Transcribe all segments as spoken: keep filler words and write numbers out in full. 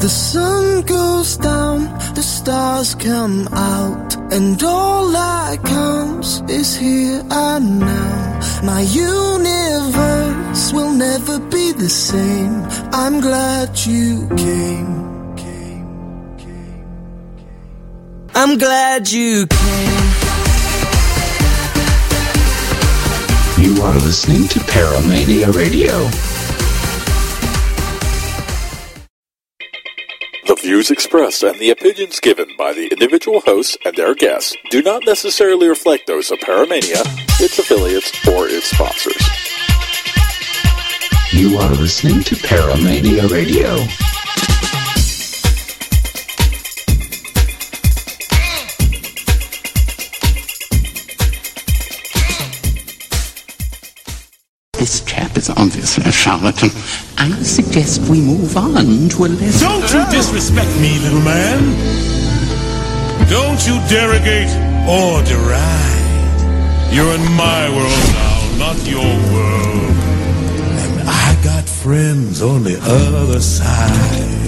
The sun goes down, the stars come out, and all that counts is here and now. My universe will never be the same. I'm glad you came. I'm glad you came. You are listening to Paramania Radio. The views expressed and the opinions given by the individual hosts and their guests do not necessarily reflect those of Paramania, its affiliates, or its sponsors. You are listening to Paramania Radio. This chap is obviously a charlatan. I suggest we move on to a less... Don't you disrespect me, little man. Don't you derogate or deride. You're in my world now, not your world. And I got friends on the other side.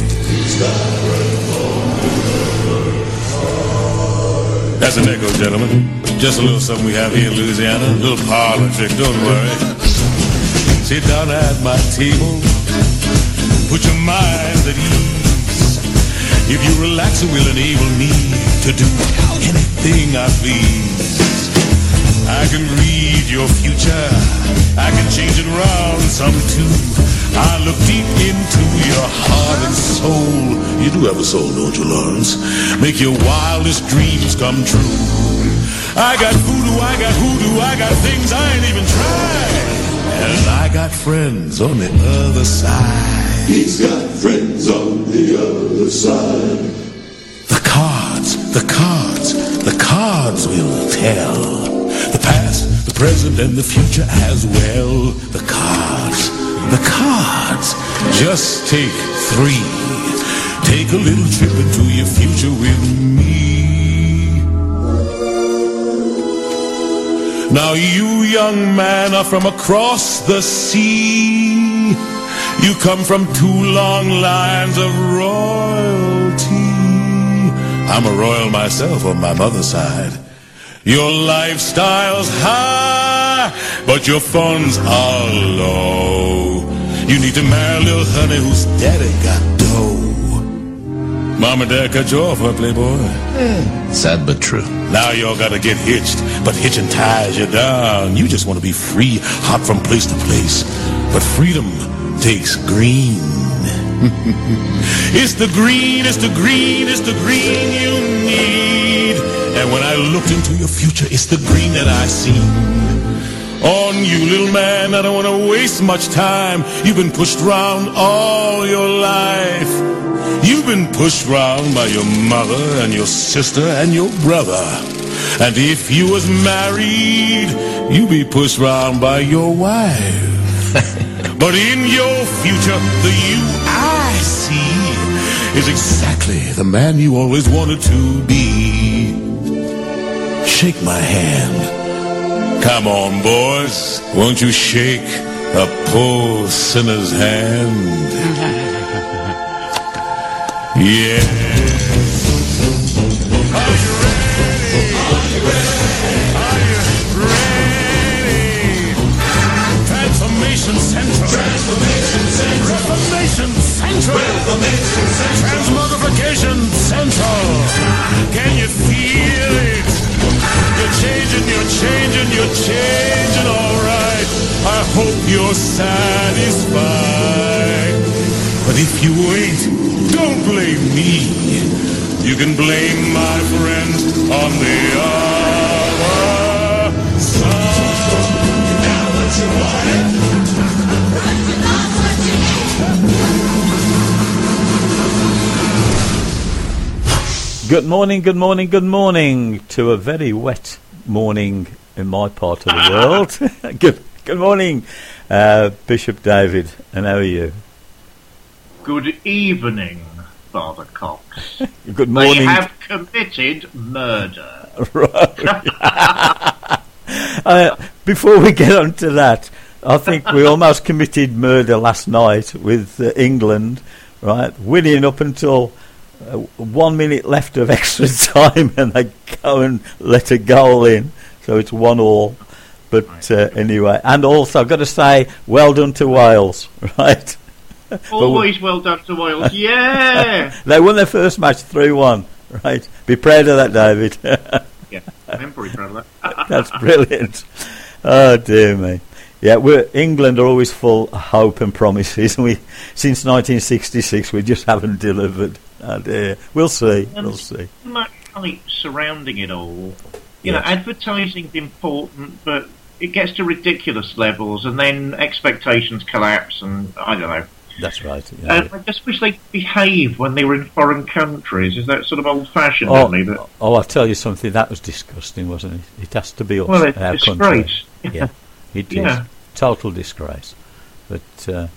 That's an echo, gentlemen. Just a little something we have here in Louisiana. A little parlor trick, don't worry. Sit down at my table, put your mind at ease. If you relax, it will enable me to do anything I please. I can read your future, I can change it around some too. I look deep into your heart and soul. You do have a soul, don't you, Lawrence? Make your wildest dreams come true. I got voodoo, I got hoodoo, I got things I ain't even tried. And I got friends on the other side. He's got friends on the other side. The cards, the cards, the cards will tell. The past, the present, and the future as well. The cards, the cards. Just take three. Take a little trip into your future with me. Now you, young man, are from across the sea. You come from two long lines of royalty. I'm a royal myself on my mother's side. Your lifestyle's high, but your funds are low. You need to marry a little honey whose daddy got dough. Mom and Dad cut you off, huh, Playboy? Mm. Sad but true. Now y'all gotta get hitched, but hitching ties you down. You just want to be free, hop from place to place. But freedom takes green. It's the green, it's the green, it's the green you need. And when I looked into your future, it's the green that I seen. On you, little man, I don't want to waste much time. You've been pushed around all your life. You've been pushed round by your mother and your sister and your brother. And if you was married, you'd be pushed round by your wife. But in your future, the you I see is exactly the man you always wanted to be. Shake my hand. Come on, boys. Won't you shake a poor sinner's hand? Yeah. Are you ready? Are you ready? Are you ready? Transformation Central. Transformation Central. Reformation Central. Reformation Central. Transmogrification Central. Can you feel it? You're changing, you're changing, you're changing, all right. I hope you're satisfied. But if you ain't, don't blame me. You can blame my friend on the other side. Now what you wanted. Good morning, good morning, good morning to a very wet morning in my part of the world. good, good morning, uh, Bishop David, and how are you? Good evening, Father Cox. Good morning. They have committed murder. Right. uh, before we get on to that, I think we almost committed murder last night with uh, England right? Winning up until uh, one minute left of extra time, and they go and let a goal in, so it's one all. But uh, anyway, and also I've got to say, well done to Wales, right? Always well done to Wales, yeah! They won their first match three one, right? Be proud of that, David. Yeah, I'm pretty proud of that. That's brilliant. Oh, dear me. Yeah, we're, England are always full of hope and promises, and we, since nineteen sixty-six, we just haven't delivered. Oh, dear. We'll see, and we'll see. So much hype surrounding it all. You Yes. know, advertising's important, but it gets to ridiculous levels, and then expectations collapse, and I don't know. That's right. Yeah. Uh, I just wish they'd behave when they were in foreign countries. Is that sort of old-fashioned Oh, of me? But, oh, I'll tell you something. That was disgusting, wasn't it? It has to be us, well, it's our a country. disgrace. Yeah, it is. Yeah. Total disgrace. But uh,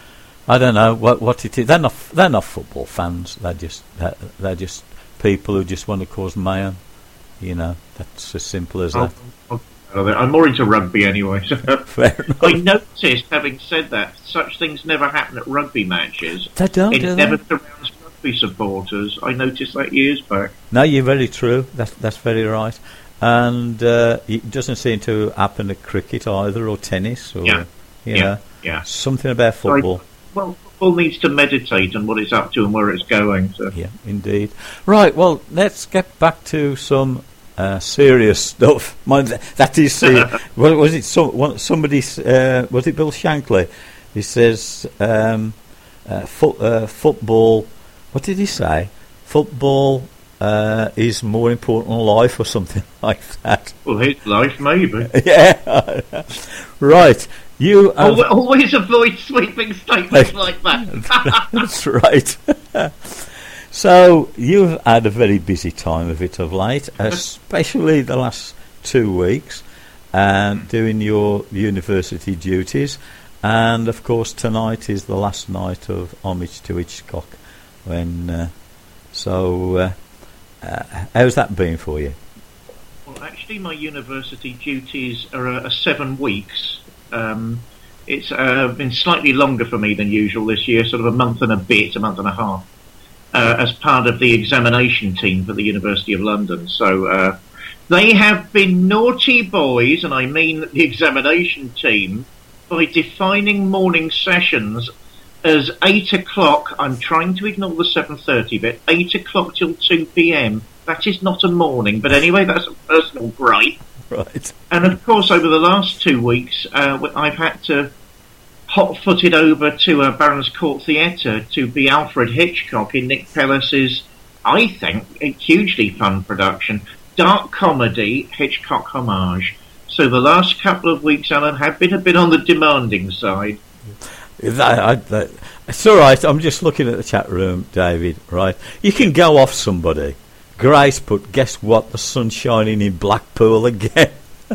I don't know what what it is. They're not they're not football fans. They're just they're, they're just people who just want to cause mayhem. You know, that's as simple as Oh, that. oh, oh, I'm more into rugby anyway. So. Fair enough. I noticed, having said that, such things never happen at rugby matches. They don't, It do never they? surrounds rugby supporters. I noticed that years back. No, you're very true. That's that's very right. And uh, it doesn't seem to happen at cricket either, or tennis, or Yeah. you Yeah. know, Yeah. something about football. Well, football needs to meditate on what it's up to and where it's going. So. Yeah, indeed. Right, well, let's get back to some uh, serious stuff. Mind th- that is, uh, well, was it some, one, somebody, uh, was it Bill Shankly? He says, um, uh, fo- uh, football, what did he say? Football uh, is more important than life, or something like that. Well, his life, maybe. Yeah. Right. You have, Al- Always avoid sweeping statements like that. That's right. So you've had a very busy time of it of late, especially the last two weeks, and doing your university duties. And of course, tonight is the last night of Homage to Hitchcock. When uh, so, uh, uh, how's that been for you? Well, actually, my university duties are, uh, are seven weeks. Um, it's uh, been slightly longer for me than usual this year, sort of a month and a bit, a month and a half, uh, as part of the examination team for the University of London. So uh, they have been naughty boys, and I mean the examination team, by defining morning sessions as eight o'clock. I'm trying to ignore the seven thirty bit, eight o'clock till two p.m. That is not a morning, but anyway, that's a personal gripe. Right. And of course, over the last two weeks, uh, I've had to hot-footed over to uh, Barons Court Theatre to be Alfred Hitchcock in Nick Pellis's, I think, a hugely fun production, dark comedy Hitchcock homage. So the last couple of weeks, Alan, have been a bit on the demanding side. That, I, that, it's all right. I'm just looking at the chat room, David. Right, you can go off somebody. Grace put, guess what? The sun's shining in Blackpool again.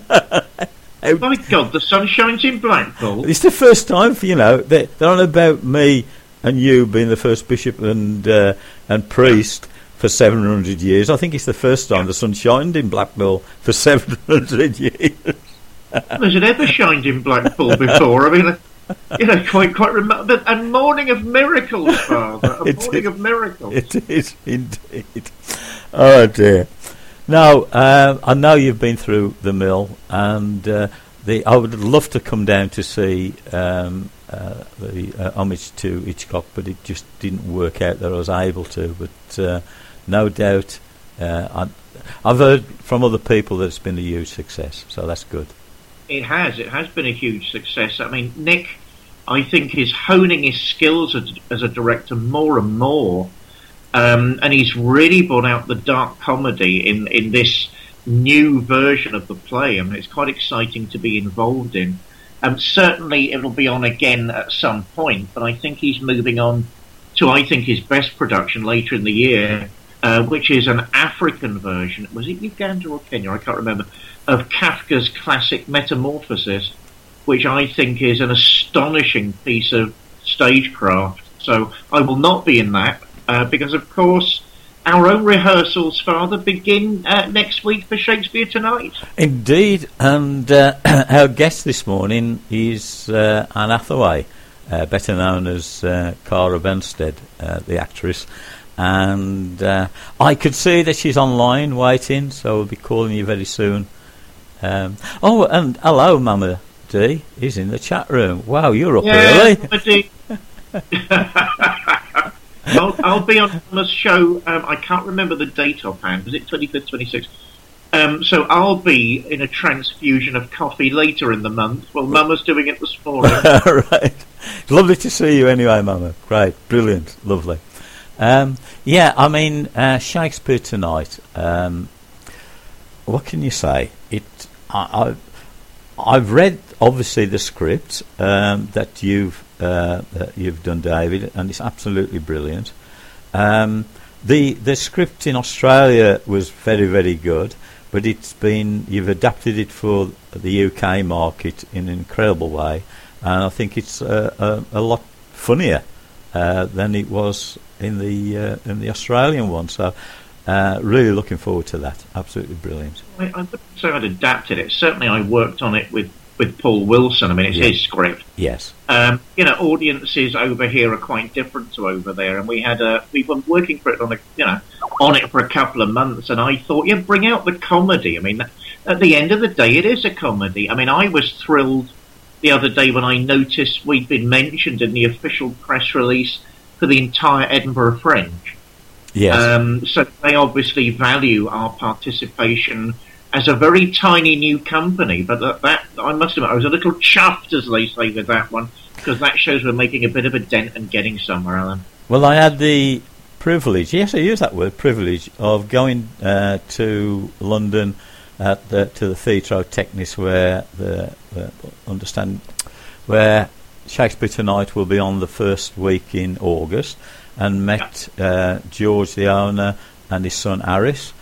My God, the sun shines in Blackpool. It's the first time for, you know, they're, they're on about me and you being the first bishop and uh, and priest for seven hundred years. I think it's the first time the sun shined in Blackpool for seven hundred years. Has it ever shined in Blackpool before? I mean, you know, quite quite remarkable. A morning of miracles, Father. A It morning is. of miracles. It is indeed. Oh dear. Now, uh, I know you've been through the mill, and uh, the I would love to come down to see um, uh, the uh, Homage to Hitchcock, but it just didn't work out that I was able to. But uh, no doubt, uh, I, I've heard from other people that it's been a huge success, so that's good. It has. It has been a huge success. I mean, Nick, I think, is honing his skills as, as a director more and more. Um, and he's really brought out the dark comedy in, in this new version of the play. I mean, it's quite exciting to be involved in. Um, certainly it'll be on again at some point, but I think he's moving on to, I think, his best production later in the year, uh, which is an African version. Was it Uganda or Kenya? I can't remember. Of Kafka's classic Metamorphosis, which I think is an astonishing piece of stagecraft. So I will not be in that. Uh, because, of course, our own rehearsals, Father, begin uh, next week for Shakespeare Tonight. Indeed, and uh, our guest this morning is uh, Anne Hathaway, uh, better known as uh, Cara Benstead, uh, the actress. And uh, I could see that she's online waiting, so we'll be calling you very soon. Um, oh, and hello, Mama D is in the chat room. Wow, you're up yeah, early. I'll, I'll be on Mama's show. Um, I can't remember the date offhand. Was it twenty-fifth, twenty-sixth? Um, so I'll be in a transfusion of coffee later in the month. Well, Mama's doing it this morning. Right. Lovely to see you anyway, Mama. Great. Brilliant. Lovely. Um, yeah, I mean, uh, Shakespeare Tonight. Um, what can you say? It. I, I, I've read, obviously, the script um, that you've uh, that you've done, David, and it's absolutely brilliant. Um, the the script in Australia was very, very good, but it's been you've adapted it for the U K market in an incredible way, and I think it's uh, a, a lot funnier uh, than it was in the uh, in the Australian one. So uh, really looking forward to that. Absolutely brilliant. I, I wouldn't say I'd adapted it. Certainly I worked on it with, with Paul Wilson. I mean, it's Yeah. his script. Yes. Um, you know, audiences over here are quite different to over there, and we had a we've been working for it on a you know on it for a couple of months, and I thought, yeah, bring out the comedy. I mean, at the end of the day, it is a comedy. I mean, I was thrilled the other day when I noticed we'd been mentioned in the official press release for the entire Edinburgh Fringe. Yes. Um, so they obviously value our participation as a very tiny new company. But that, that I must admit, I was a little chuffed, as they say, with that one, because that shows we're making a bit of a dent and getting somewhere, Alan. Well, I had the privilege, yes, I use that word, privilege, of going uh, to London at the, to the Theatre Technis, where the, the understand where Shakespeare Tonight will be on the first week in August, and met uh, George, the owner, and his son Aris.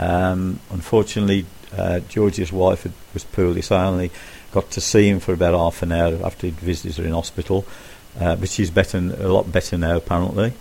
Um, unfortunately, uh, George's wife had, was poorly, so I only got to see him for about half an hour after he'd visited her in hospital, uh, but she's better, a lot better now, apparently.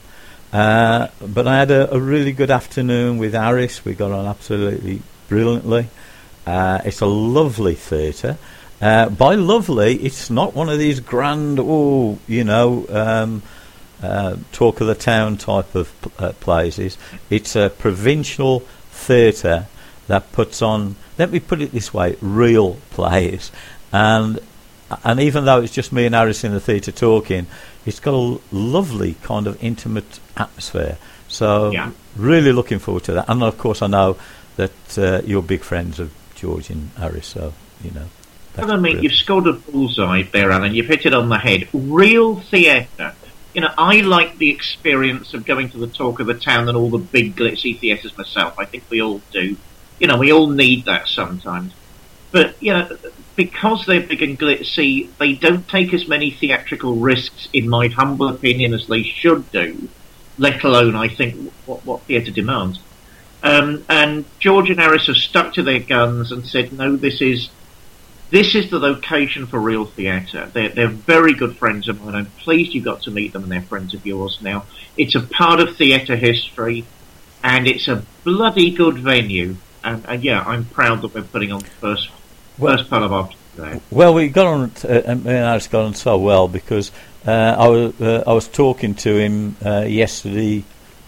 Uh, but I had a, a really good afternoon with Aris. We got on absolutely brilliantly. Uh, it's a lovely theatre. Uh, by lovely, it's not one of these grand, oh, you know, um, uh, talk of the town type of uh, places. It's a provincial theatre that puts on, let me put it this way, real plays. And and even though it's just me and Aris in the theatre talking, it's got a lovely kind of intimate atmosphere. So Yeah. really looking forward to that. And of course I know that uh, you're big friends of George and Aris, so, you know. Well, I mean, you've scored a bullseye there, Alan. You've hit it on the head. Real theatre. You know, I like the experience of going to the talk of the town and all the big glitzy theatres myself. I think we all do. You know, we all need that sometimes. But, you know, because they're big and glitzy, they don't take as many theatrical risks, in my humble opinion, as they should do, let alone, I think, what, what theatre demands. Um, and George and Aris have stuck to their guns and said, no, this is... This is the location for real theatre. They're, they're very good friends of mine. I'm pleased you got to meet them and they're friends of yours now. It's a part of theatre history, and it's a bloody good venue. And, and yeah, I'm proud that we're putting on the first, Well- first part of our today. Well, we got on, uh, and me and Aris got on so well because uh, I was uh, I was talking to him uh, yesterday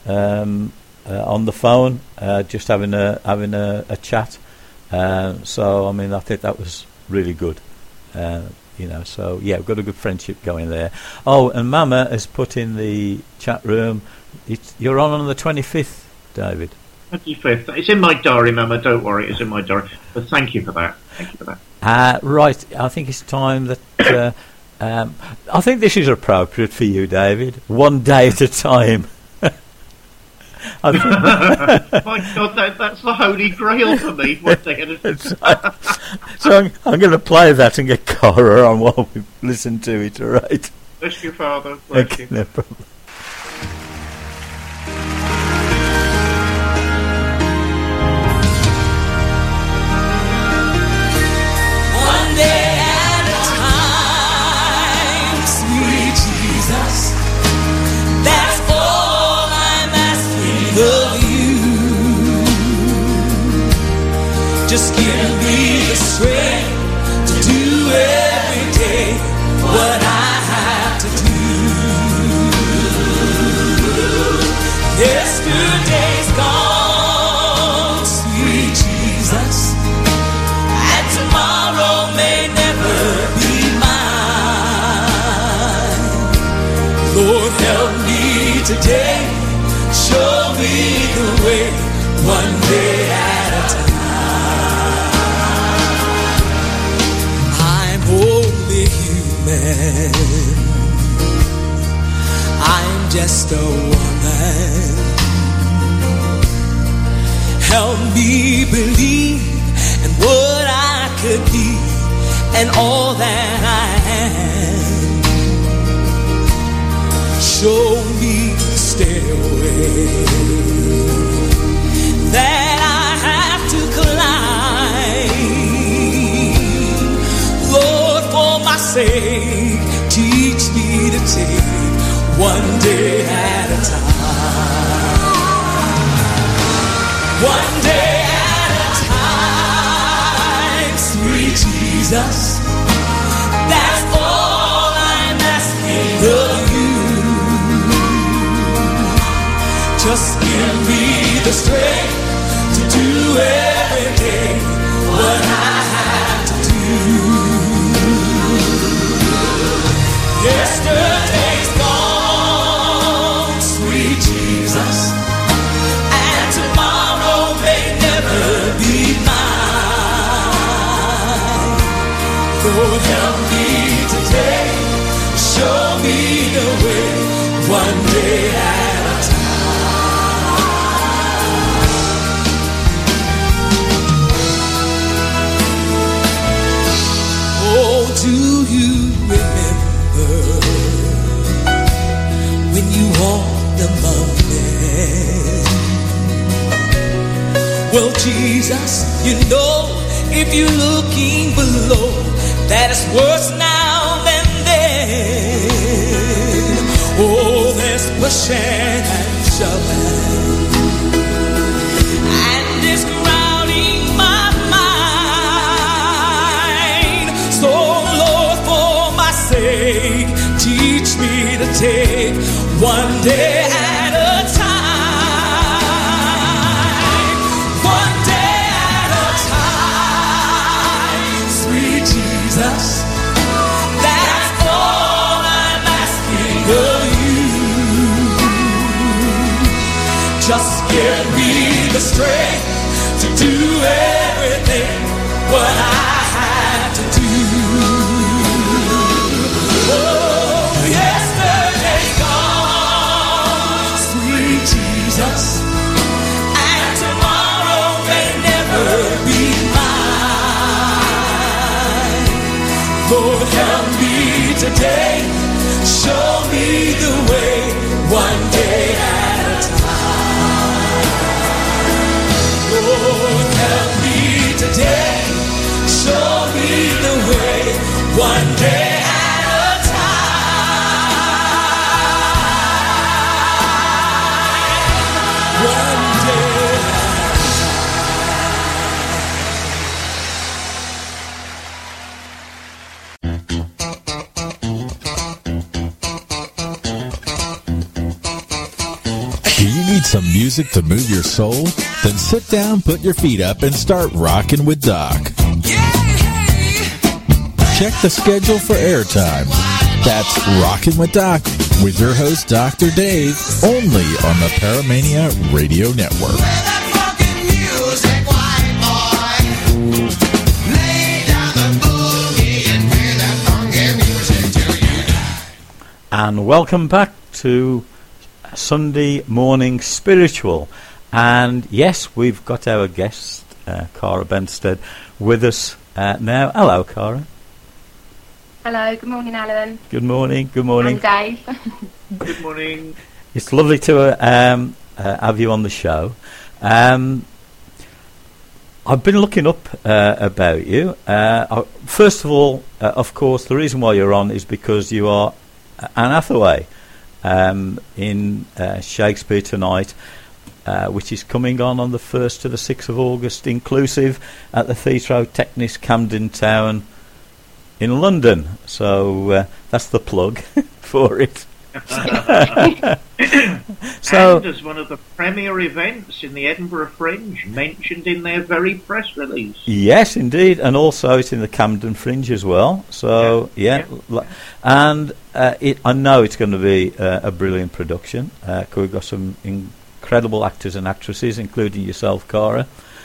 um, uh, on the phone, uh, just having a having a, a chat. Uh, so I mean, I think that was really good. Uh, you know, so yeah, we've got a good friendship going there. Oh, and Mama has put in the chat room. It's, you're on on the twenty-fifth, David. twenty-fifth. It's in my diary, Mama. Don't worry, it's in my diary. But thank you for that. Thank you for that. Uh, right, I think it's time that. Uh, um, I think this is appropriate for you, David. One day at a time. I think My God, that, that's the holy grail for me. One day at a so so I'm, I'm going to play that and get Cara on while we listen to it, all right? Bless you, Father. Bless Okay, you. no problem. One day at a time, sweet Jesus. That's all I'm asking of you. Just give me the strength to do every day what I have to do. Yesterday's gone, sweet Jesus, and tomorrow may never be mine. Lord, help me today, show me the way, one day at a time. I'm only human, I'm just a woman. Help me believe in what I could be and all that I am. Show me the stairway that I have to climb. Lord, for my sake, teach me to take one day at a time. One day at a time, sweet Jesus. That's all I'm asking of you. Just give me the strength to do every day what I have to do. Yesterday's gone, sweet Jesus, and tomorrow may never be mine. Lord, help me today, show me the way, one day at a time. Oh, do you remember when you walked among men? Well, Jesus, you know, if you're looking below, that it's worse now than then. Oh, there's pushing and shoving, and it's crowding my mind. So, Lord, for my sake, teach me to take one day at a time. One day at a time, sweet Jesus. That's all I'm asking of you. Just give me the strength to do everything what I have to do. Oh, yesterday's gone, sweet Jesus, and tomorrow may never be mine. Lord, help me today, show me the way, one day at a time. Lord, help me today, show me the way, one day at a time. One day at Do you need some music to move your soul? Then sit down, put your feet up, and start rocking with Doc. Check the schedule for airtime. That's Rockin' with Doc with your host, Doctor Dave, only on the Paramania Radio Network. And welcome back to Sunday Morning Spiritual. And yes, we've got our guest, uh, Cara Benstead, with us uh, now. Hello, Cara. Hello, good morning, Alan. Good morning, good morning. And Dave. Good morning. It's lovely to uh, um, uh, have you on the show. Um, I've been looking up uh, about you. Uh, I, first of all, uh, of course, the reason why you're on is because you are Anne Hathaway um, in uh, Shakespeare Tonight, uh, which is coming on on the first to the sixth of August, inclusive, at the Theatre Technis, Camden Town in London. So uh, that's the plug for it. So, and as one of the premier events in the Edinburgh Fringe, mentioned in their very press release. Yes, indeed, and also it's in the Camden Fringe as well. So, yeah, yeah. yeah. and uh, it, I know it's going to be uh, a brilliant production. Uh, 'cause we've got some incredible actors and actresses, including yourself, Cara.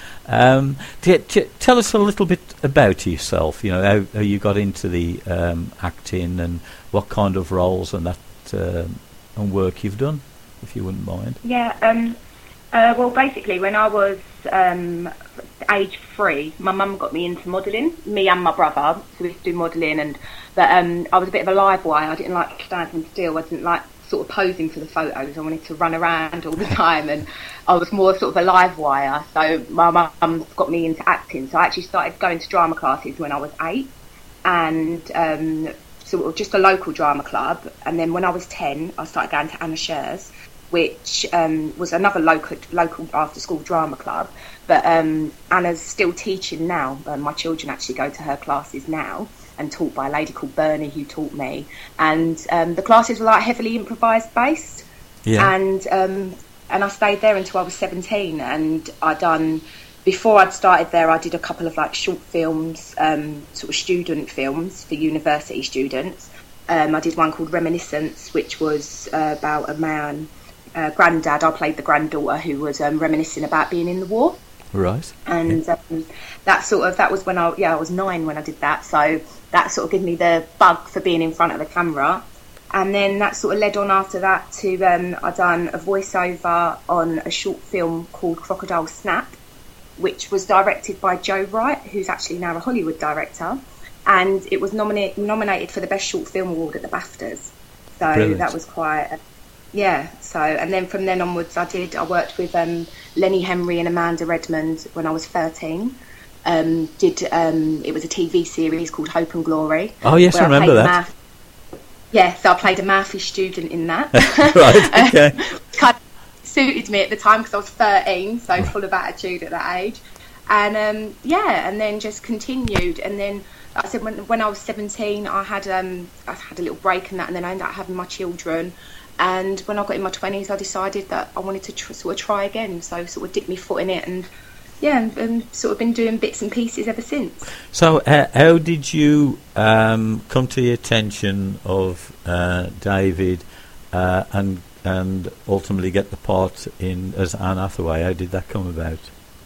Um, t- t- tell us a little bit about yourself. You know, how, how you got into the um, acting and what kind of roles and that uh, and work you've done, if you wouldn't mind. Yeah. Um, uh, well, basically, when I was um, age three, my mum got me into modelling. Me and my brother, so we used to do modelling, and but um, I was a bit of a live wire. I didn't like standing still. I didn't like sort of posing for the photos. I wanted to run around all the time, and I was more sort of a live wire. So my mum got me into acting. So I actually started going to drama classes when I was eight, and um, sort of just a local drama club. And then when I was ten, I started going to Anna Scher's, which um, was another local local after school drama club. But um, Anna's still teaching now. Um, my children actually go to her classes now, and taught by a lady called Bernie, who taught me. And um, the classes were like heavily improvised based. Yeah. And um, and I stayed there until I was seventeen. And I done before I'd started there, I did a couple of like short films, um, sort of student films for university students. Um, I did one called Reminiscence, which was uh, about a man, uh, granddad. I played the granddaughter who was um, reminiscing about being in the war. Right. And um, that sort of that was when I yeah I was nine when I did that. So that sort of gave me the bug for being in front of the camera. And then that sort of led on after that to um, I done a voiceover on a short film called Crocodile Snap, which was directed by Joe Wright, who's actually now a Hollywood director, and it was nominated nominated for the Best Short Film Award at the BAFTAs. So Brilliant. That was quite a, yeah. So and then from then onwards, I did I worked with um, Lenny Henry and Amanda Redmond when I was thirteen. Um, did um, it was a T V series called Hope and Glory. Oh yes, I remember I that. Math, yeah, so I played a mathy student in that. Right, okay. Kind of suited me at the time because I was thirteen, so full of attitude at that age. And um, yeah, and then just continued. And then, like I said, when when I was seventeen, I had um, I had a little break in that, and then I ended up having my children. And when I got in my twenties, I decided that I wanted to tr- sort of try again. So sort of dipped my foot in it, and yeah, and, and sort of been doing bits and pieces ever since. So uh, how did you um, come to the attention of uh, David uh, and and ultimately get the part in as Anne Hathaway? How did that come about?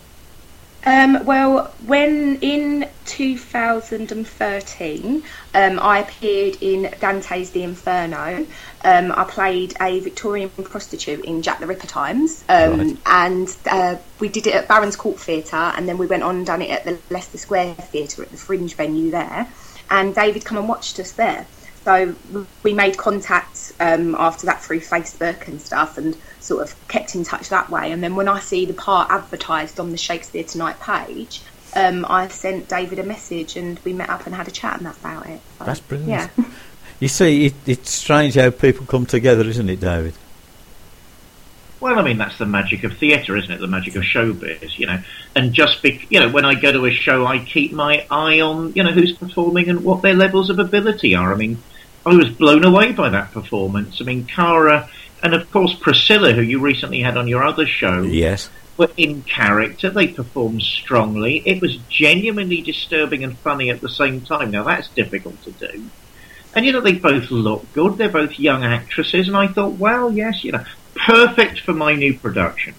Um, well, when in two thousand thirteen, um, I appeared in Dante's The Inferno. Um, I played a Victorian prostitute in Jack the Ripper times, um, right. and uh, we did it at Barons Court Theatre, and then we went on and done it at the Leicester Square Theatre at the Fringe venue there. And David come and watched us there. So we made contact um, after that through Facebook and stuff, and sort of kept in touch that way. And then when I see the part advertised on the Shakespeare Tonight page, um, I sent David a message, and we met up and had a chat and that about it. So, that's brilliant. Yeah. You see, it, it's strange how people come together, isn't it, David? Well, I mean, that's the magic of theatre, isn't it? The magic of showbiz, you know. And just, be, you know, when I go to a show, I keep my eye on, you know, who's performing and what their levels of ability are. I mean, I was blown away by that performance. I mean, Cara and, of course, Priscilla, who you recently had on your other show. Yes. Were in character. They performed strongly. It was genuinely disturbing and funny at the same time. Now, that's difficult to do. And, you know, they both look good. They're both young actresses. And I thought, well, yes, you know, perfect for my new production.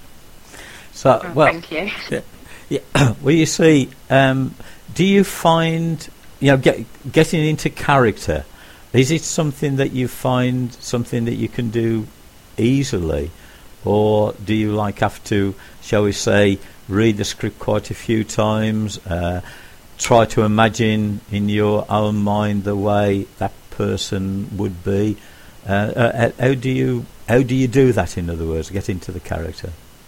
So, oh, well, thank you. Yeah, yeah, well, you see, um, do you find, you know, get, getting into character, is it something that you find something that you can do easily, or do you like have to, shall we say, read the script quite a few times, uh, try to imagine in your own mind the way that person would be? Uh, uh, how do you how do you do that? In other words, get into the character.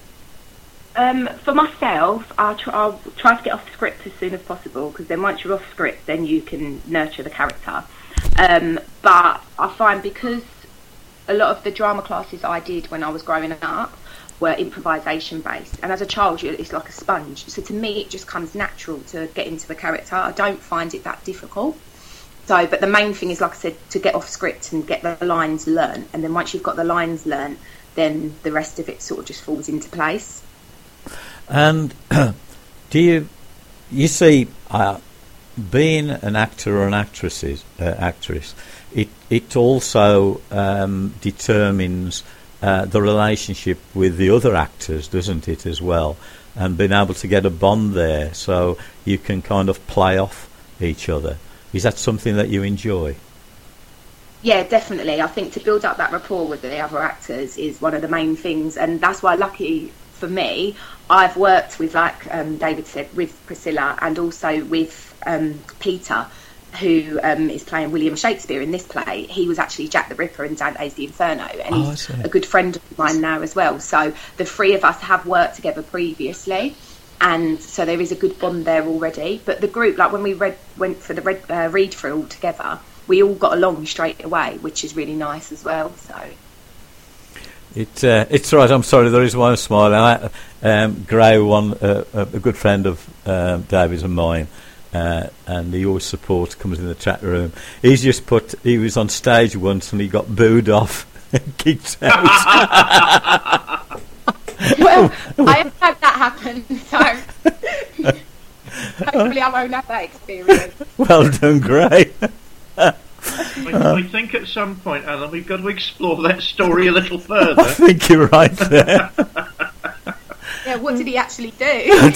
Um, for myself, I'll try, I'll try to get off script as soon as possible, because then once you're off script, then you can nurture the character. Um, but I find because a lot of the drama classes I did when I was growing up were improvisation based, and as a child it's like a sponge, so to me it just comes natural to get into the character. I don't find it that difficult. So, but the main thing is, like I said, to get off script and get the lines learnt. And then once you've got the lines learnt, then the rest of it sort of just falls into place. And do you, you see, uh, being an actor or an actress, is, uh, actress, it it also um, determines uh, the relationship with the other actors, doesn't it, as well? And being able to get a bond there, so you can kind of play off each other. Is that something that you enjoy? Yeah, definitely. I think to build up that rapport with the other actors is one of the main things, and that's why, lucky for me, I've worked with, like um, David said, with Priscilla and also with um, Peter, who um, is playing William Shakespeare in this play. He was actually Jack the Ripper in Dante's The Inferno, and oh, he's a good friend of mine now as well. So the three of us have worked together previously, and so there is a good bond there already. But the group, like when we read, went for the read, uh, read through all together, we all got along straight away, which is really nice as well. So it uh, it's right. I'm sorry, there is one smile. I, um, Gray, one uh, a good friend of um, David's and mine, uh, and he always supports, comes in the chat room. He's just put. He was on stage once and he got booed off, and kicked out. Well, I have had that happen, so hopefully I won't have that experience. Well done, Gray. I, I think at some point, Alan, we've got to explore that story a little further. I think you're right there. Yeah, what did he actually do? I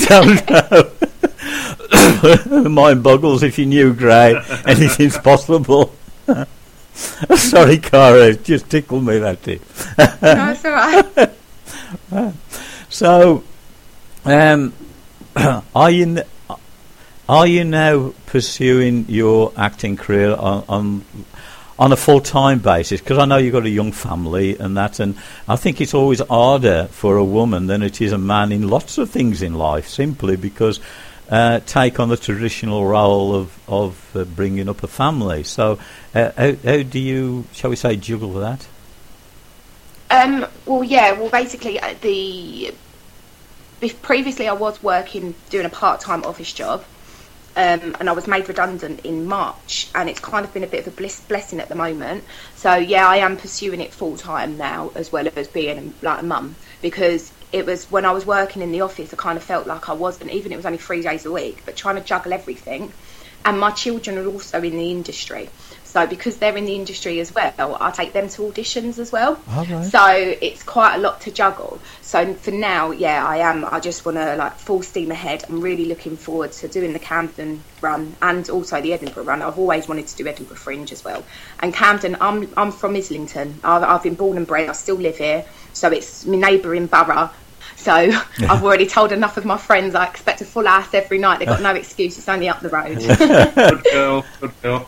don't know. Mind boggles if you knew, Gray. Anything's possible. Sorry, Cara, it just tickled me, that did. No, it's all right. So, um, are you n- are you now pursuing your acting career on on, on a full time basis? Because I know you've got a young family and that, and I think it's always harder for a woman than it is a man in lots of things in life, simply because uh, take on the traditional role of of uh, bringing up a family. So, uh, how, how do you, shall we say, juggle that? Um, well, yeah, well, basically, uh, the if previously I was working, doing a part-time office job, um, and I was made redundant in March, and it's kind of been a bit of a bliss, blessing at the moment. So, yeah, I am pursuing it full-time now, as well as being like a mum, because it was when I was working in the office, I kind of felt like I wasn't, even it was only three days a week, but trying to juggle everything. And my children are also in the industry. So because they're in the industry as well, I take them to auditions as well. All right. So it's quite a lot to juggle. So for now, yeah, I am. I just want to like full steam ahead. I'm really looking forward to doing the Camden run and also the Edinburgh run. I've always wanted to do Edinburgh Fringe as well. And Camden, I'm I'm from Islington. I've, I've been born and bred. I still live here. So it's my neighbouring borough. So I've already told enough of my friends I expect a full house every night. They've got no excuse. It's only up the road. Good girl, good girl.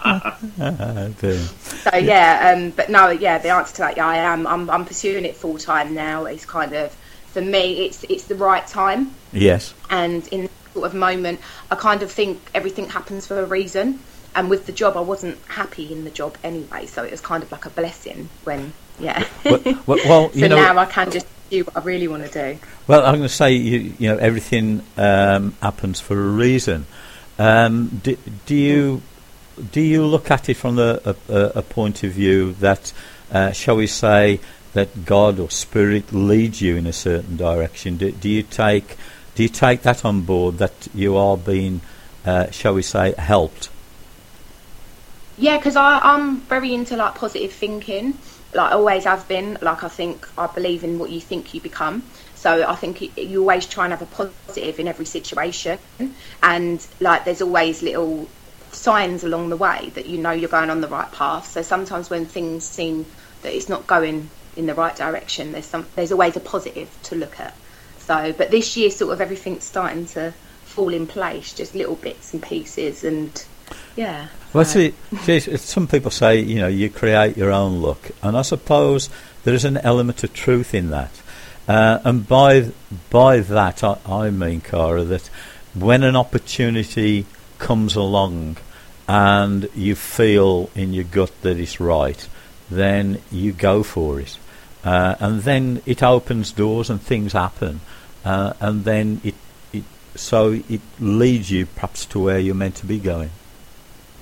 So yeah, um, but no, yeah. The answer to that, yeah, I am. I'm, I'm pursuing it full time now. It's kind of, for me, it's it's the right time. Yes. And in that sort of moment, I kind of think everything happens for a reason. And with the job, I wasn't happy in the job anyway, so it was kind of like a blessing when, yeah. Well, well, well you so know, now I can just do what I really want to do. Well, I'm going to say, you, you know, everything um, happens for a reason. Um, do, do you do you look at it from the, a, a point of view that, uh, shall we say, that God or Spirit leads you in a certain direction? Do, do you take do you take that on board, that you are being, uh, shall we say, helped? Yeah, because I'm very into like positive thinking. Like I always have been. Like I think I believe in what you think you become. So I think it, you always try and have a positive in every situation. And like there's always little signs along the way that you know you're going on the right path. So sometimes when things seem that it's not going in the right direction, there's some there's always a positive to look at. So, but this year sort of everything's starting to fall in place, just little bits and pieces, and yeah. Well, see, see, some people say, you know, you create your own luck, and I suppose there is an element of truth in that. Uh, and by by that, I, I mean, Cara, that when an opportunity comes along and you feel in your gut that it's right, then you go for it. Uh, and then it opens doors and things happen. Uh, and then it, it so it leads you perhaps to where you're meant to be going.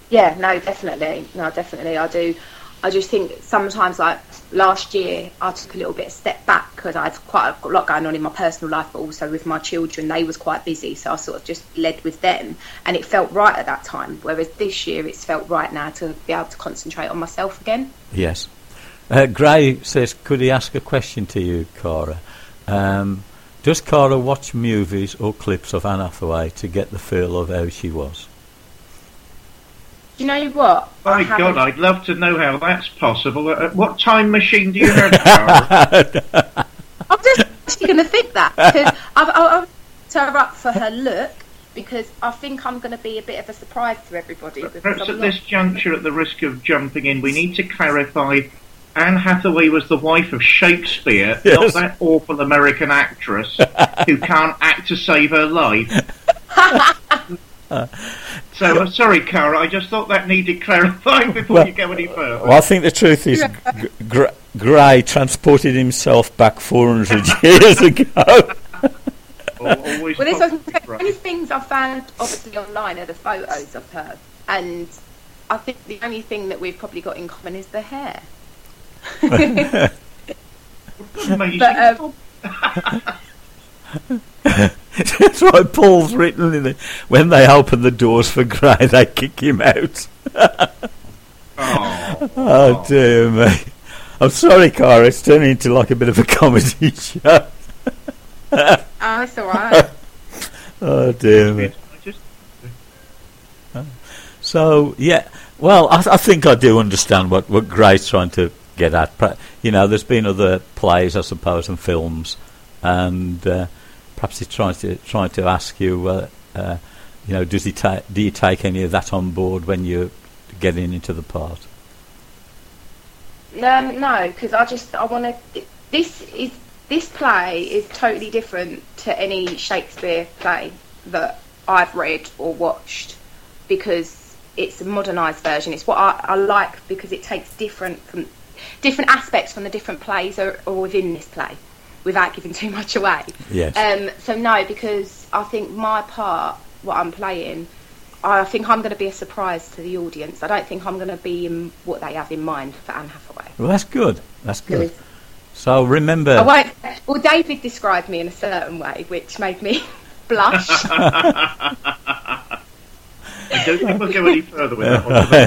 Yeah, no, definitely. No, definitely. I do. I just think sometimes, like last year, I took a little bit of step back because I had quite a lot going on in my personal life, but also with my children, they was quite busy. So I sort of just led with them, and it felt right at that time. Whereas this year, it's felt right now to be able to concentrate on myself again. Yes. Uh, Gray says, could he ask a question to you, Cara? Um, does Cara watch movies or clips of Anne Hathaway to get the feel of how she was? Do you know what? My God, I'd love to know how that's possible. Uh, what time machine do you have, Cara? I'm just actually going to think that, because I've, I've set her up for her look, because I think I'm going to be a bit of a surprise to everybody. Perhaps I'm at not... this juncture, at the risk of jumping in, we need to clarify Anne Hathaway was the wife of Shakespeare, yes. not that awful American actress who can't act to save her life. So, uh, sorry, Cara, I just thought that needed clarifying before well, you go any further. Well, I think the truth is G- G- Gray transported himself back four hundred years ago. Always well, this was the only things I found, obviously, online are the photos of her. And I think the only thing that we've probably got in common is the hair. Amazing. But, um, That's why Paul's written in it. When they open the doors for Gray, they kick him out. oh, oh dear me! I'm sorry, Cara. It's turning into like a bit of a comedy show. Oh, it's all right. Oh dear me! So yeah, well, I, I think I do understand what what Gray's trying to get at. You know, there's been other plays, I suppose, and films, and. Uh, Perhaps he's trying to trying to ask you, uh, uh, you know, does he ta- do you take any of that on board when you're getting into the part? Um, no, because I just I want to. This is this play is totally different to any Shakespeare play that I've read or watched, because it's a modernised version. It's what I, I like, because it takes different from different aspects from the different plays or, or within this play, without giving too much away. Yes. Um, so no, because I think my part, what I'm playing, I think I'm going to be a surprise to the audience. I don't think I'm going to be in what they have in mind for Anne Hathaway. Well, that's good. That's good. So remember... I won't, well, David described me in a certain way, which made me blush. I don't think we'll go any further with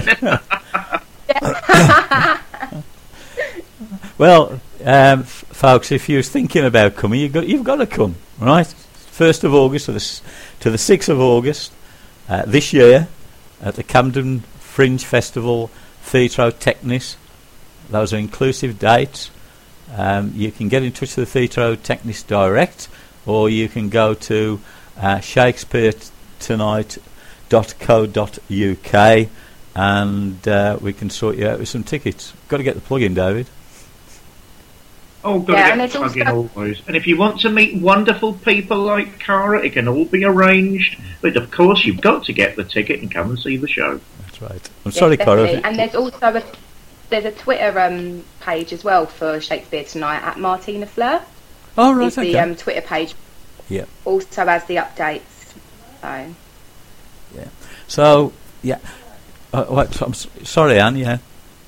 that one. Well, um, f- folks, if you're thinking about coming, you've got, you've got to come, right? first of August to the, to the sixth of August uh, this year at the Camden Fringe Festival, Theatro Technis. Those are inclusive dates. Um, you can get in touch with the Theatro Technis direct, or you can go to uh, shakespeare tonight dot co dot uk and uh, we can sort you out with some tickets. Got to get the plug in, David. Oh, got yeah, to get the plug in always. And if you want to meet wonderful people like Cara, it can all be arranged. But of course, you've got to get the ticket and come and see the show. That's right. I'm sorry, yeah, Cara. And there's also a there's a Twitter um, page as well for Shakespeare Tonight at Martina Fleur. Oh, right, is okay. the um, Twitter page. Yeah. Also has the updates. So. Yeah. So yeah. Uh, what, I'm s- sorry, Anne. Yeah.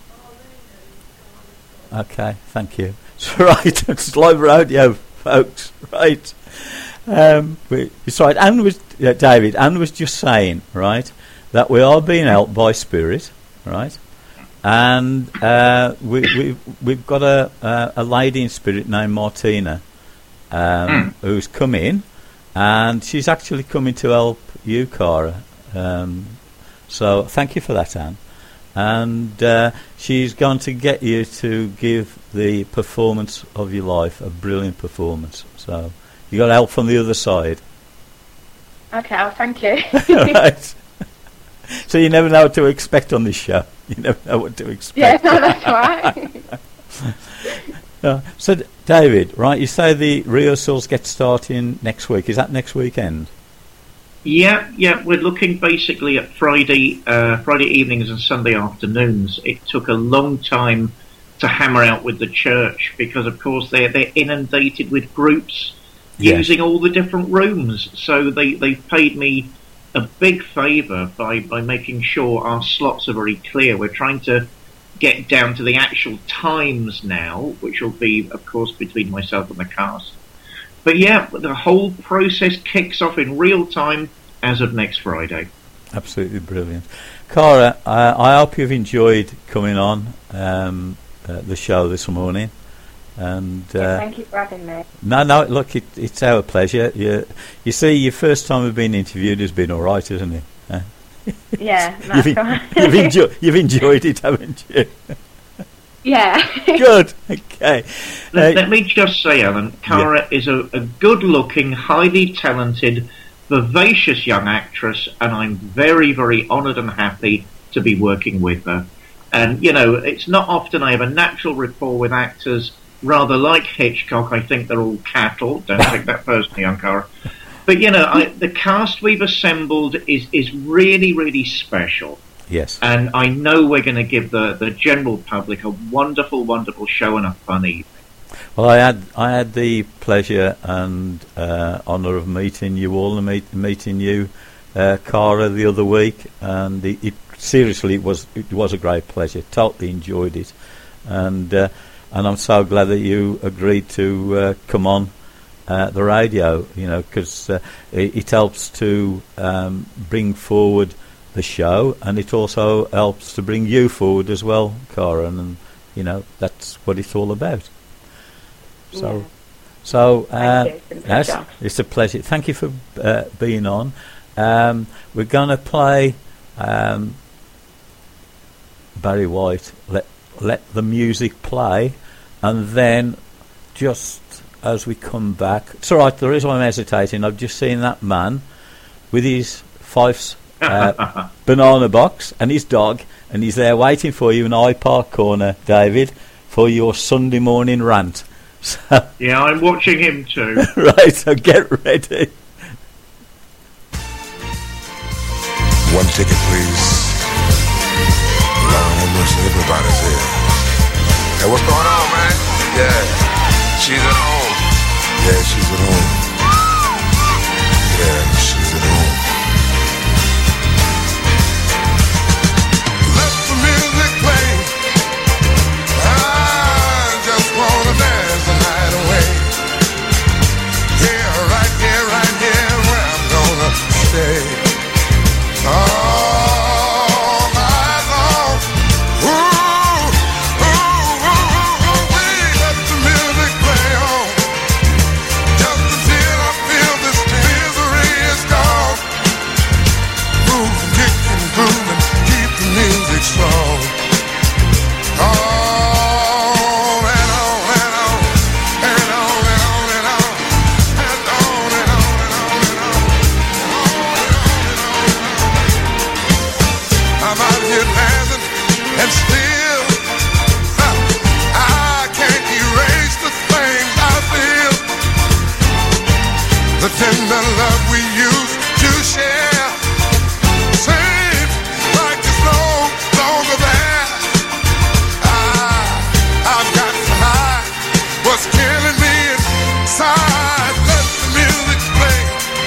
Okay. Thank you. Right. It's live radio, folks. Right. Um, we, it's right. Anne was uh, David. Anne was just saying, right, that we are being helped by Spirit, right, and uh, we we we've got a uh, a lady in Spirit named Martina, um, mm. who's come in, and she's actually coming to help you, Cara. Um, so thank you for that, Anne. And uh, she's going to get you to give the performance of your life, a brilliant performance. So you got help from the other side. Okay, well, thank you. Right. So you never know what to expect on this show. You never know what to expect. Yeah, no, that's right. uh, so, D- David, right, you say the rehearsals get starting next week. Is that next weekend? Yeah, yeah, we're looking basically at Friday, uh, Friday evenings and Sunday afternoons. It took a long time to hammer out with the church because, of course, they're they're inundated with groups yes. using all the different rooms. So they they've paid me a big favour by, by making sure our slots are very clear. We're trying to get down to the actual times now, which will be, of course, between myself and the cast. But yeah, the whole process kicks off in real time as of next Friday. Absolutely brilliant. Cara, uh, I hope you've enjoyed coming on um, uh, the show this morning. And uh, yeah, thank you for having me. No, no, look, it, it's our pleasure. You, you see, your first time we've been interviewed has been all right, isn't it? Huh? Yeah, that's you've, right. you've, enjoy, you've enjoyed it, haven't you? Yeah. Good. Okay. Let, uh, let me just say, Alan, Cara yeah. is a, a good-looking, highly talented, vivacious young actress, and I'm very, very honoured and happy to be working with her. And, you know, it's not often I have a natural rapport with actors. Rather like Hitchcock, I think they're all cattle. Don't take that personally, young Cara. But, you know, I, the cast we've assembled is, is really, really special. Yes. And I know we're going to give the, the general public a wonderful, wonderful show and a fun evening. Well, I had I had the pleasure and uh, honour of meeting you all and meet, meeting you, uh, Cara, the other week. And it, it seriously, it was it was a great pleasure. Totally enjoyed it. And... Uh, And I'm so glad that you agreed to uh, come on uh, the radio, you know, because uh, it, it helps to um, bring forward the show, and it also helps to bring you forward as well, Karen, and, you know, that's what it's all about. So, yeah. so uh, it's, yes, it's a pleasure. Thank you for uh, being on. Um, we're going to play um, Barry White, Let Let the Music Play, and then just as we come back, it's all right, the reason I'm hesitating, I've just seen that man with his Fife's uh, banana box and his dog, and he's there waiting for you in High Park Corner, David, for your Sunday morning rant. So yeah, I'm watching him too. Right, so get ready. One ticket, please. Lord have mercy, everybody's here. Hey, what's going on, man? Yeah, she's at home. Yeah, she's at home. Yeah, she's at home. Let the music play. I just wanna dance the night away. Yeah, right here, right here, where I'm gonna stay. Oh. The tender love we used to share seems like it's no longer there. I, I've got to hide what's killing me inside. Let the music play.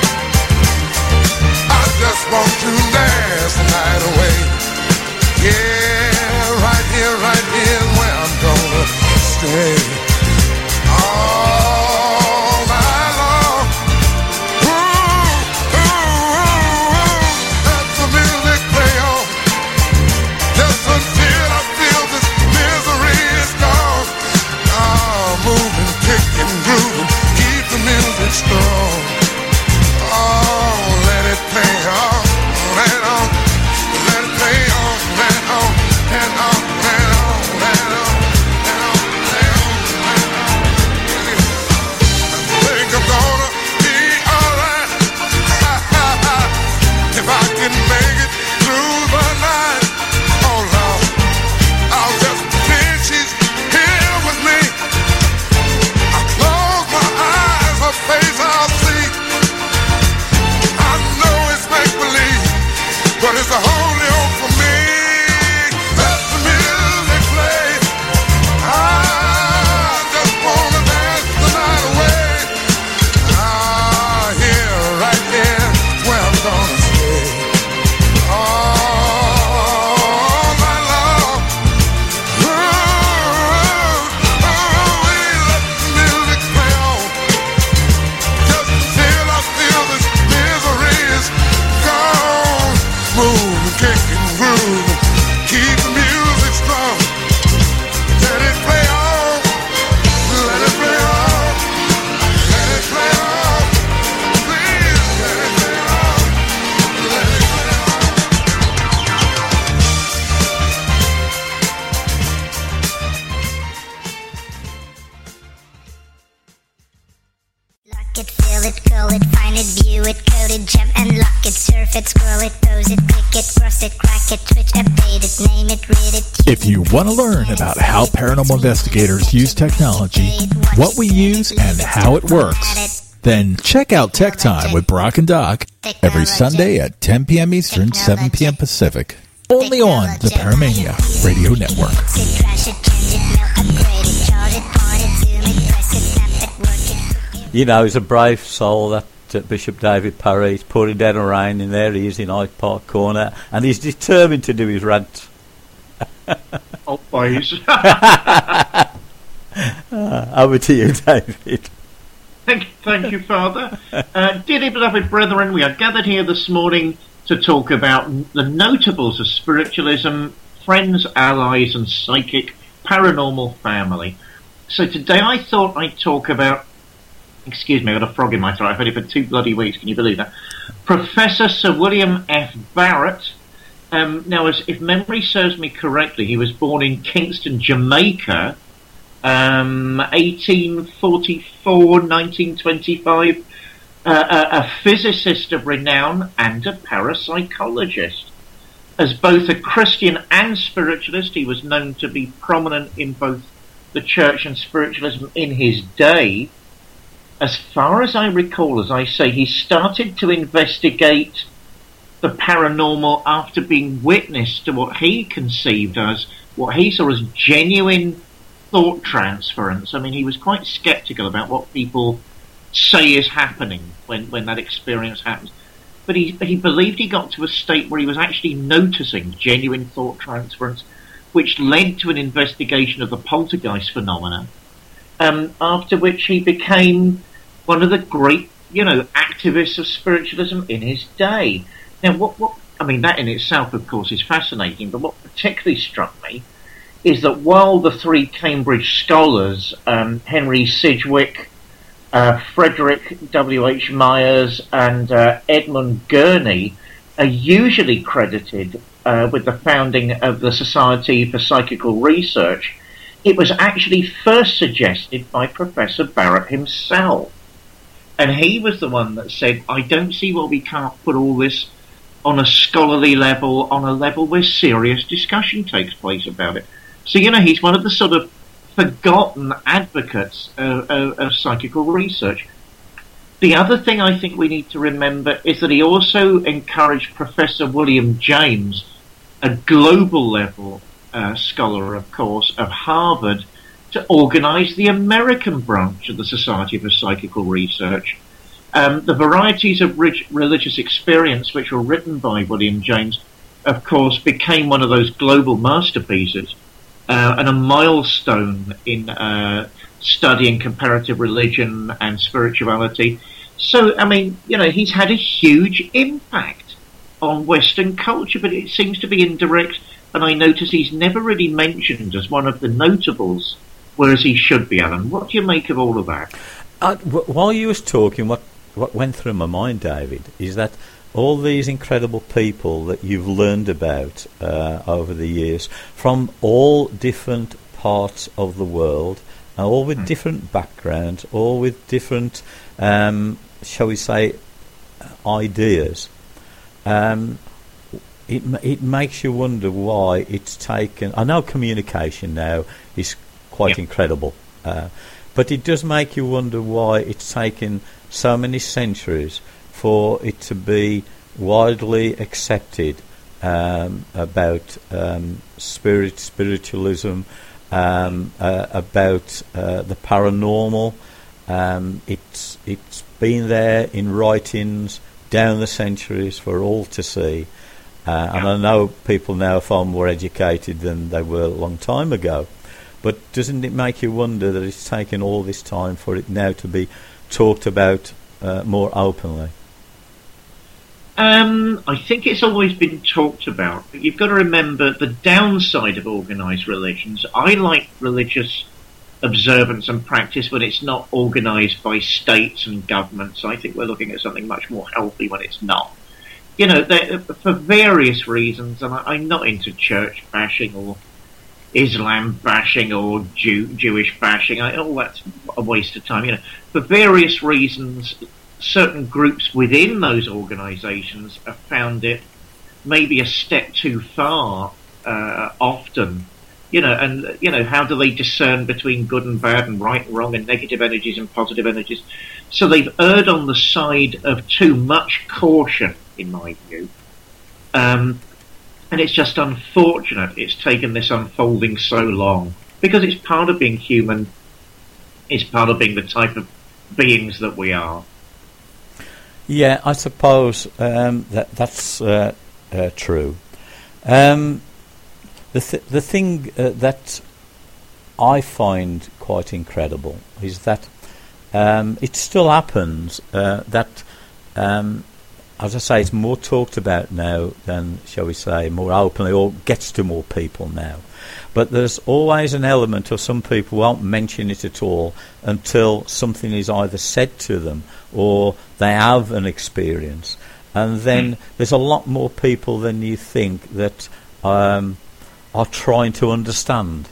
I just want to dance the night away. Yeah, right here, right here, where I'm gonna stay. Oh. Strong. Oh, let it play on, let it on, let it play on, let it on. it, fill it, curl it, find it, view it, code it, jump and lock it, surf it, scroll it, pose it, click it, cross it, crack it, switch, update it, name it, read it. If you want to learn about how paranormal investigators use technology, what we use, and how it works, then check out Tech Time with Brock and Doc every Sunday at ten p.m. Eastern, seven p.m. Pacific. Only on the Paramania Radio Network. You know, he's a brave soul, that uh, Bishop David Parry. He's pouring down a rain in there. He is in Hyde Park Corner, and he's determined to do his rant. Always. uh, over to you, David. Thank, thank you, Father. Uh, dearly beloved brethren, we are gathered here this morning to talk about the notables of spiritualism, friends, allies, and psychic paranormal family. So today I thought I'd talk about, excuse me, I've got a frog in my throat, I've had it for two bloody weeks, can you believe that? Professor Sir William F. Barrett. Um, now, as, if memory serves me correctly, he was born in Kingston, Jamaica, um, eighteen forty-four, nineteen twenty-five, uh, a, a physicist of renown and a parapsychologist. As both a Christian and spiritualist, he was known to be prominent in both the church and spiritualism in his day. As far as I recall, as I say, he started to investigate the paranormal after being witness to what he conceived as, what he saw as genuine thought transference. I mean, he was quite sceptical about what people say is happening when, when that experience happens. But he, he believed he got to a state where he was actually noticing genuine thought transference, which led to an investigation of the poltergeist phenomena, um, after which he became one of the great, you know, activists of spiritualism in his day. Now, what, what, I mean, that in itself, of course, is fascinating, but what particularly struck me is that while the three Cambridge scholars, um, Henry Sidgwick, uh, Frederick W H Myers, and uh, Edmund Gurney, are usually credited uh, with the founding of the Society for Psychical Research, it was actually first suggested by Professor Barrett himself. And he was the one that said, I don't see why we can't put all this on a scholarly level, on a level where serious discussion takes place about it. So, you know, he's one of the sort of forgotten advocates of, of, of psychical research. The other thing I think we need to remember is that he also encouraged Professor William James, a global level uh, scholar, of course, of Harvard, to organise the American branch of the Society for Psychical Research. Um, the Varieties of Rich Religious Experience, which were written by William James, of course, became one of those global masterpieces uh, and a milestone in uh, studying comparative religion and spirituality. So, I mean, you know, he's had a huge impact on Western culture, but it seems to be indirect, and I notice he's never really mentioned as one of the notables, whereas he should be, Alan. What do you make of all of that? Uh, w- while you was talking, what what went through my mind, David, is that all these incredible people that you've learned about uh, over the years from all different parts of the world, uh, all with mm. different backgrounds, all with different, um, shall we say, ideas. Um, it it makes you wonder why it's taken. I know communication now is quite yeah. incredible, uh, but it does make you wonder why it's taken so many centuries for it to be widely accepted um, about um, spirit, spiritualism, um, uh, about uh, the paranormal. Um, it's it's been there in writings down the centuries for all to see, uh, yeah. and I know people now are far more educated than they were a long time ago. But doesn't it make you wonder that it's taken all this time for it now to be talked about uh, more openly? Um, I think it's always been talked about, but you've got to remember the downside of organised religions. I like religious observance and practice when it's not organised by states and governments. I think we're looking at something much more healthy when it's not. You know, for various reasons, and I'm not into church bashing or Islam bashing or Jew, Jewish bashing. I, all that's a waste of time. You know, for various reasons, certain groups within those organisations have found it maybe a step too far uh, often. You know, and, you know, how do they discern between good and bad and right and wrong and negative energies and positive energies? So they've erred on the side of too much caution, in my view. Um, and it's just unfortunate it's taken this unfolding so long, because it's part of being human, it's part of being the type of beings that we are. Yeah, I suppose um, that that's uh, uh, true. Um The th- the thing uh, that I find quite incredible is that um, it still happens uh, that, um, as I say, it's more talked about now than, shall we say, more openly, or gets to more people now. But there's always an element of some people won't mention it at all until something is either said to them or they have an experience. And then there's a lot more people than you think that Um, are trying to understand.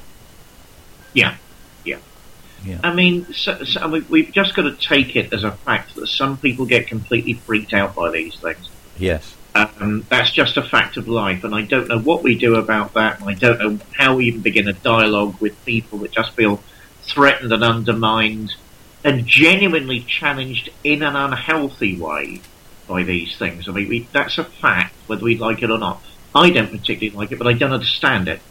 Yeah, yeah. yeah. I mean, so, so, I mean, we've just got to take it as a fact that some people get completely freaked out by these things. Yes. Um, that's just a fact of life, and I don't know what we do about that, and I don't know how we even begin a dialogue with people that just feel threatened and undermined and genuinely challenged in an unhealthy way by these things. I mean, we, that's a fact, whether we like it or not. I don't particularly like it, but I don't understand it.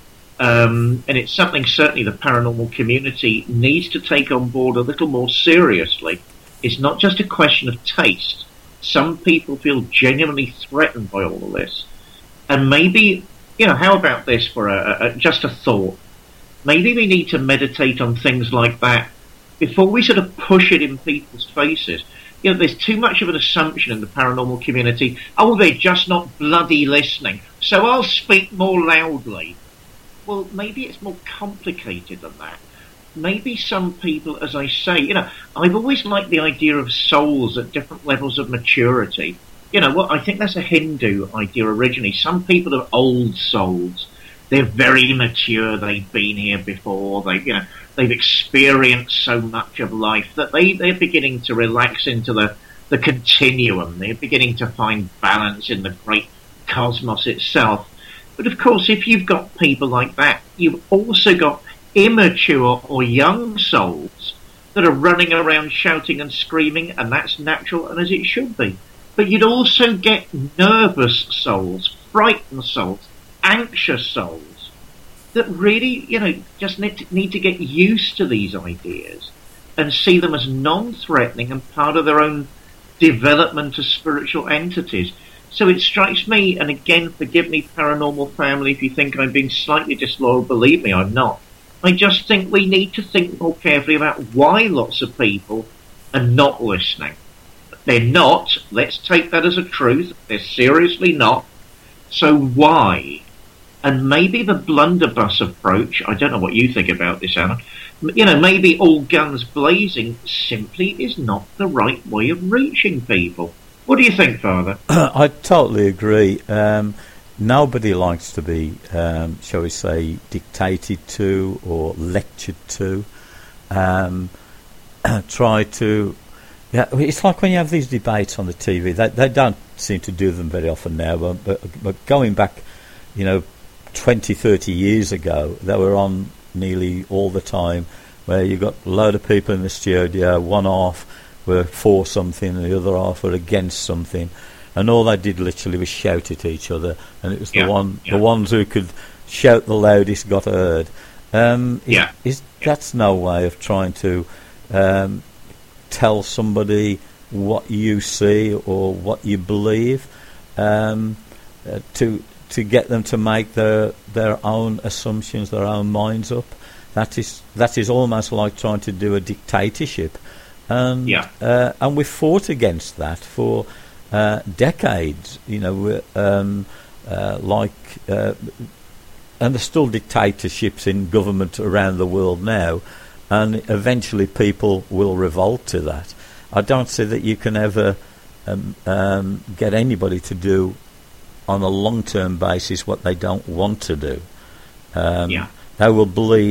Um, and it's something certainly the paranormal community needs to take on board a little more seriously. It's not just a question of taste. Some people feel genuinely threatened by all of this. And maybe, you know, how about this for a, a, just a thought? Maybe we need to meditate on things like that before we sort of push it in people's faces. You know, there's too much of an assumption in the paranormal community. Oh, they're just not bloody listening, so I'll speak more loudly. Well, maybe it's more complicated than that. Maybe some people, as I say, you know, I've always liked the idea of souls at different levels of maturity. You know, well, I think that's a Hindu idea originally. Some people are old souls. They're very mature. They've been here before. They, you know, they've experienced so much of life that they, they're beginning to relax into the, the continuum. They're beginning to find balance in the great cosmos itself. But of course, if you've got people like that, you've also got immature or young souls that are running around shouting and screaming, and that's natural and as it should be. But you'd also get nervous souls, frightened souls, anxious souls that really, you know, just need to, need to get used to these ideas and see them as non-threatening and part of their own development as spiritual entities. So it strikes me, and again, forgive me, paranormal family, if you think I'm being slightly disloyal, believe me, I'm not. I just think we need to think more carefully about why lots of people are not listening. They're not. Let's take that as a truth. They're seriously not. So why? And maybe the blunderbuss approach, I don't know what you think about this, Alan, you know, maybe all guns blazing simply is not the right way of reaching people. What do you think, Father? I totally agree. Um, nobody likes to be, um, shall we say, dictated to or lectured to. Um, try to... Yeah, it's like when you have these debates on the T V. They, they don't seem to do them very often now, but, but, but going back, you know, twenty, thirty years ago, they were on nearly all the time, where you got a load of people in the studio, one half were for something and the other half were against something, and all they did literally was shout at each other, and it was yeah, the one yeah. the ones who could shout the loudest got heard. Um, yeah. Is, is, that's no way of trying to um, tell somebody what you see or what you believe, um, uh, to to get them to make their their own assumptions, their own minds up. That is that is almost like trying to do a dictatorship, and yeah. uh, and we fought against that for uh, decades. You know, um, uh, like uh, and there's still dictatorships in government around the world now. And eventually people will revolt to that. I don't see that you can ever um, um, get anybody to do on a long-term basis what they don't want to do. Um, yeah. They will believe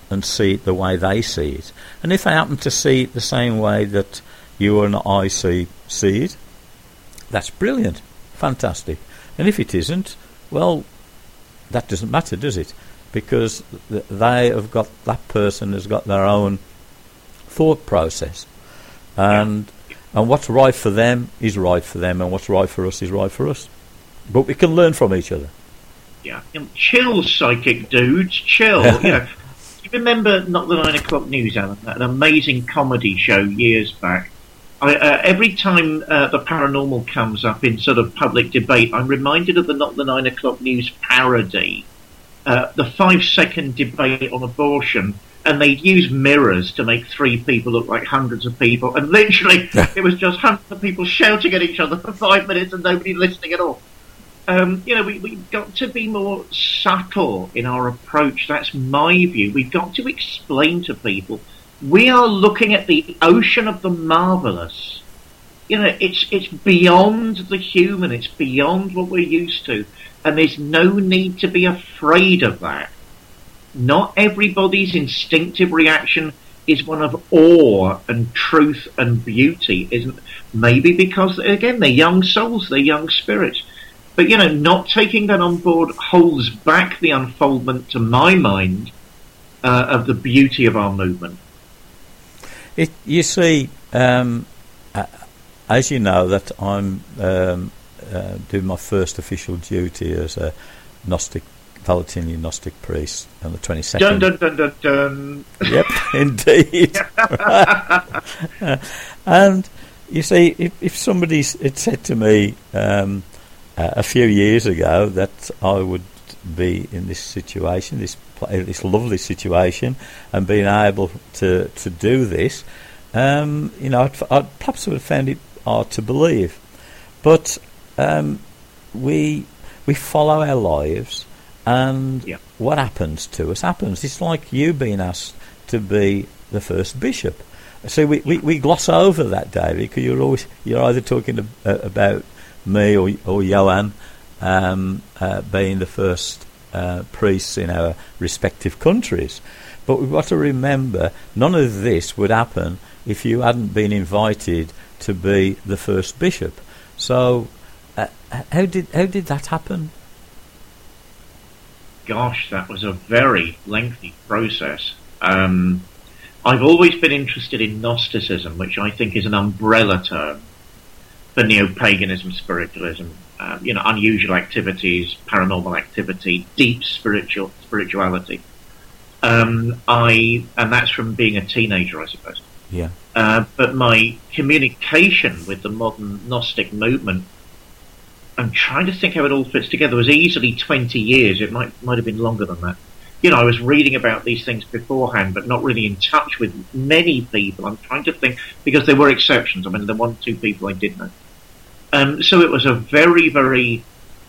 and see it the way they see it. And if they happen to see it the same way that you and I see, see it, that's brilliant, fantastic. And if it isn't, well, that doesn't matter, does it? Because th- they have got, that person has got their own thought process. And and what's right for them is right for them, and what's right for us is right for us. But we can learn from each other. Yeah, you know, chill, psychic dudes, chill. You know, do you remember Not the Nine O'Clock News, Alan? An amazing comedy show years back. I, uh, every time uh, the paranormal comes up in sort of public debate, I'm reminded of the Not the Nine O'Clock News parody, uh, the five-second debate on abortion, and they'd use mirrors to make three people look like hundreds of people, and literally it was just hundreds of people shouting at each other for five minutes and nobody listening at all. Um, you know, we, we've got to be more subtle in our approach. That's my view. We've got to explain to people we are looking at the ocean of the marvellous. You know, it's it's beyond the human. It's beyond what we're used to. And there's no need to be afraid of that. Not everybody's instinctive reaction is one of awe and truth and beauty. Isn't maybe because, again, they're young souls, they're young spirits. But, you know, not taking that on board holds back the unfoldment, to my mind, uh, of the beauty of our movement. It, you see, um, uh, as you know, that I'm um, uh, doing my first official duty as a Gnostic, Valentinian Gnostic priest on the twenty-second. Dun, dun, dun, dun, dun. Yep, indeed. uh, and, you see, if, if somebody had said to me um, uh, a few years ago that I would be in this situation, this this lovely situation, and being able to, to do this, um, you know, I'd, I'd perhaps would have found it hard to believe. But um, we we follow our lives, and yeah. what happens to us happens. It's like you being asked to be the first bishop. So we, we, we gloss over that, David, because you're always you're either talking to, uh, about me or or Johan um, uh, being the first Uh, priests in our respective countries. But we've got to remember, none of this would happen if you hadn't been invited to be the first bishop. So uh, how did how did that happen? Gosh, that was a very lengthy process. Um, I've always been interested in Gnosticism, which I think is an umbrella term for neo-paganism, spiritualism, Um, you know, unusual activities, paranormal activity, deep spiritual spirituality. Um, I and that's from being a teenager, I suppose. Yeah. Uh, but my communication with the modern Gnostic movement, I'm trying to think how it all fits together, was easily twenty years. It might might have been longer than that. You know, I was reading about these things beforehand, but not really in touch with many people. I'm trying to think, because there were exceptions. I mean, there were one or two people I did know. Um, so it was a very, very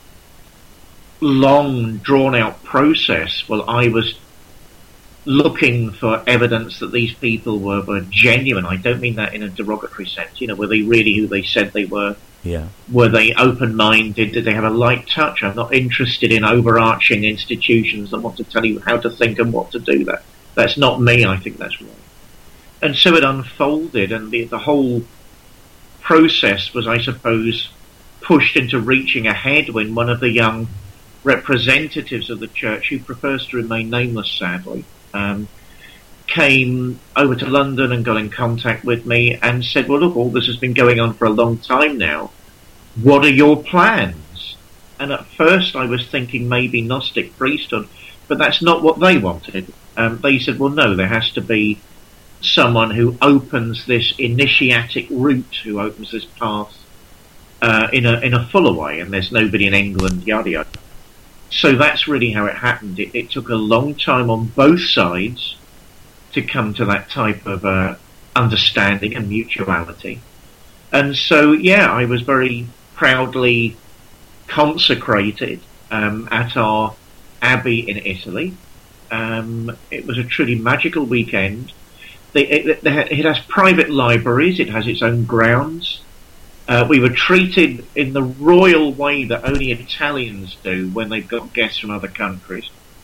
long, drawn-out process. Well, I was looking for evidence that these people were, were genuine. I don't mean that in a derogatory sense. You know, were they really who they said they were? Yeah. Were they open-minded? Did they have a light touch? I'm not interested in overarching institutions that want to tell you how to think and what to do. That That's not me. I think that's wrong. And so it unfolded, and the, the whole process was, I suppose, pushed into reaching a head when one of the young representatives of the church, who prefers to remain nameless, sadly, um, came over to London and got in contact with me and said, well, look, all this has been going on for a long time now. What are your plans? And at first I was thinking maybe Gnostic priesthood, but that's not what they wanted. Um, they said, well, no, there has to be someone who opens this initiatic route, who opens this path uh, in a in a fuller way, and there's nobody in England, yada yada. So that's really how it happened. It, it took a long time on both sides to come to that type of uh, understanding and mutuality. And so, yeah, I was very proudly consecrated um, at our abbey in Italy. Um, it was a truly magical weekend. They, it, it has private libraries, it has its own grounds. Uh, we were treated in the royal way that only Italians do when they've got guests from other countries.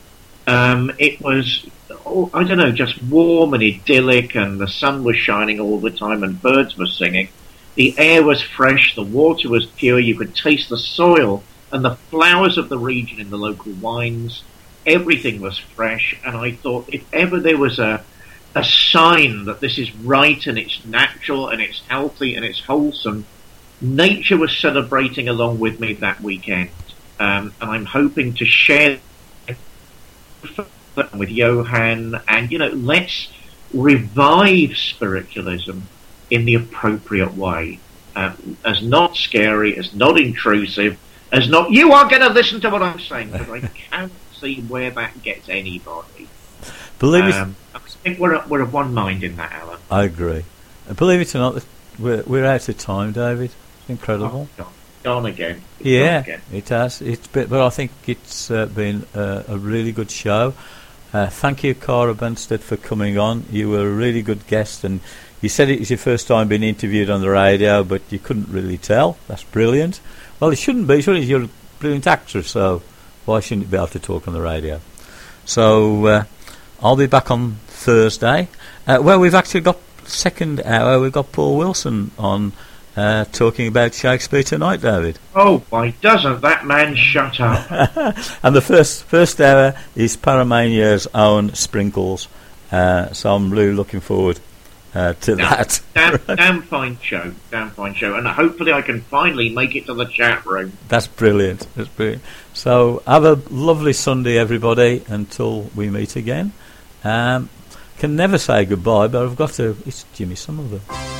Um, it was, oh, I don't know, just warm and idyllic, and the sun was shining all the time, and birds were singing. The air was fresh, the water was pure, you could taste the soil and the flowers of the region in the local wines. Everything was fresh, and I thought if ever there was a a sign that this is right and it's natural and it's healthy and it's wholesome, nature was celebrating along with me that weekend. Um, and I'm hoping to share that with Johan, and, you know, let's revive spiritualism in the appropriate way, um, as not scary, as not intrusive, as not, you are going to listen to what I'm saying, because I can't see where that gets anybody. Believe um, I think we're, we're of one mind in that, Alan. I agree. And believe it or not, we're, we're out of time, David. It's incredible. Oh, gone, gone again. It's yeah, gone again. It has. It's been, but I think it's uh, been uh, a really good show. Uh, thank you, Cara Benstead, for coming on. You were a really good guest, and you said it was your first time being interviewed on the radio, but you couldn't really tell. That's brilliant. Well, it shouldn't be. Surely you're a brilliant actress, so why shouldn't you be able to talk on the radio? So uh, I'll be back on Thursday. Uh, well, we've actually got second hour. We've got Paul Wilson on uh, talking about Shakespeare tonight, David. Oh, why doesn't that man shut up? And the first first hour is Paramania's own Sprinkles. Uh, so I'm really looking forward uh, to damn, that. Damn, damn fine show. Damn fine show. And hopefully I can finally make it to the chat room. That's brilliant. That's brilliant. So have a lovely Sunday, everybody, until we meet again. Um, can never say goodbye, but I've got to. It's Jimmy Somerville.